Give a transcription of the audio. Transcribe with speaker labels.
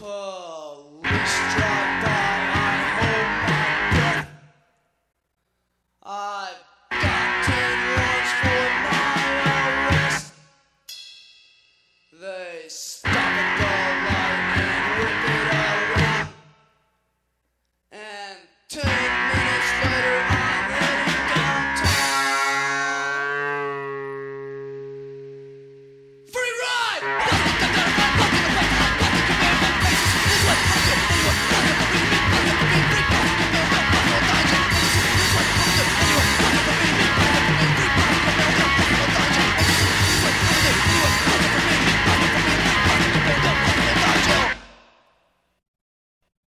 Speaker 1: Police drive by, I hold my breath. I've got 10 warrants for my arrest. They